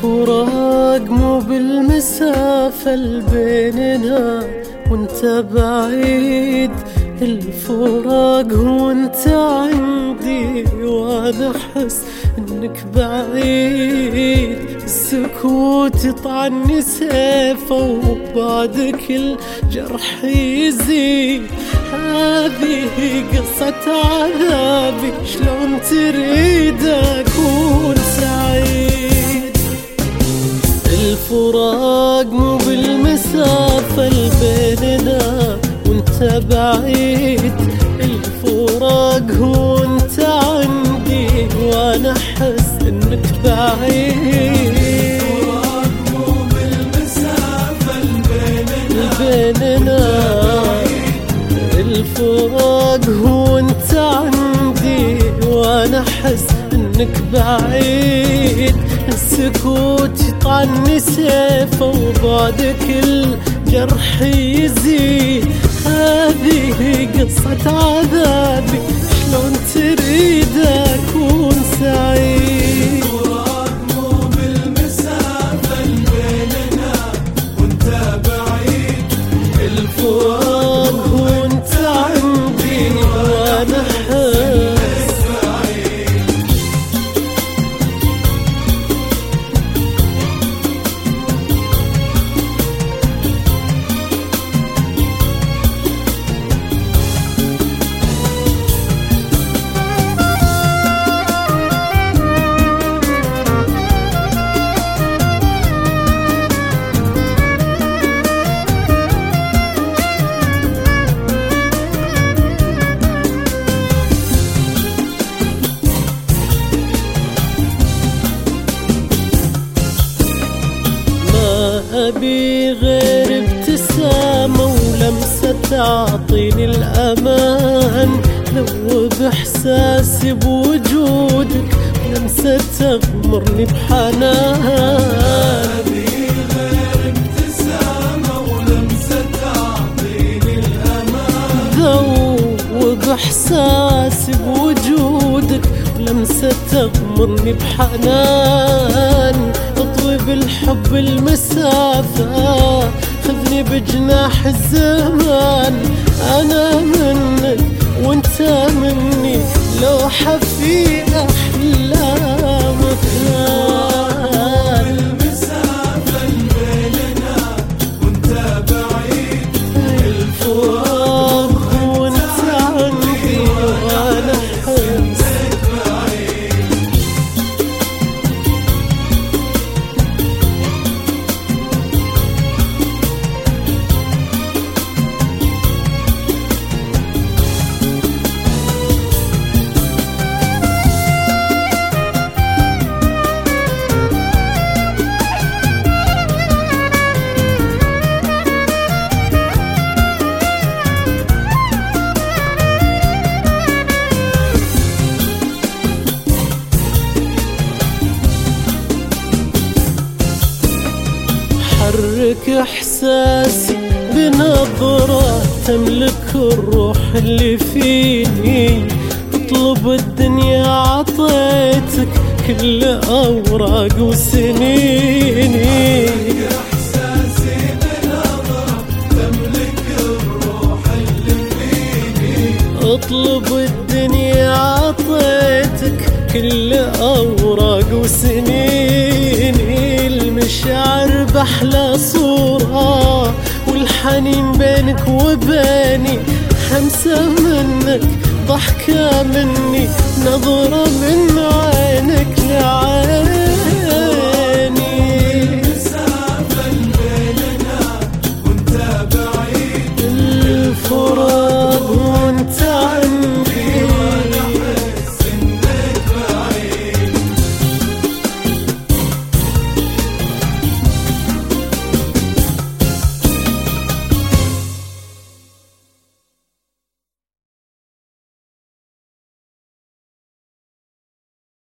الفراق مو بالمسافة البيننا وانت بعيد، الفراق هو انت عندي وانا احس انك بعيد. السكوت يطعني سيفه وبعد كل جرح يزيد. هذه قصة عذابي، شلون تريد اكون سعيد؟ الفراق مو بالمسافة البيننا وانت بعيد، الفراق هو انت عندي وانا احس انك بعيد. الفراق مو بالمسافة البيننا، الفراق هو انت عندي وانا احس انك بعيد. السكوت يطعني سيفه وبعد كل جرح يزيد. هذه قصة عذابي، شلون تريد اكون سعيد؟ الفراق مو بالمسافة بيننا وانت بعيد، الفراق هو انت عندي وانا احس بعيد. أبي غير ابتسامة ولمسة تعطيني الأمان. لو بإحساسي بوجودك ولمسة تغمرني بحنان. أبي غير ابتسامة ولمسة تعطيني الأمان. لو بإحساسي بوجودك ولمسة تغمرني بحنان. اطوي بالحب المسافة، خذني بجناح الزمان. أنا منك وانت مني، لوحة في أحلامك. المسافة بيننا وانت بعيد، الفراق وانت عندي وانا احس بعيد. حرك احساسي بنظرة تملك الروح اللي فيني. اطلب الدنيا عطيتك كل اوراق وسنيني. إحساسي بنظرة تملك الروح اللي فيني. اطلب الدنيا عطيتك كل اوراق وسنيني. المشاعر بأحلى صورة والحنين بينك وبيني. همسة منك، ضحكة مني، نظرة من عينك لعيني.